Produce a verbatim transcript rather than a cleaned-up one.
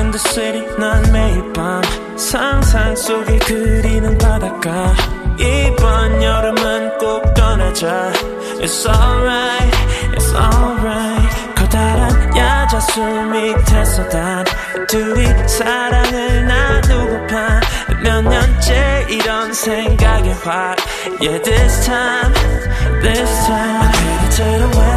in the city 난 매일 밤 상상 속에 그리는 바닷가 이번 여름은 꼭 떠나자 It's alright, it's alright 커다란 야자수 밑에서 단 둘이 사랑을 나누고파 몇 년째 이런 생각에 확 Yeah this time, this time I'm headed to the west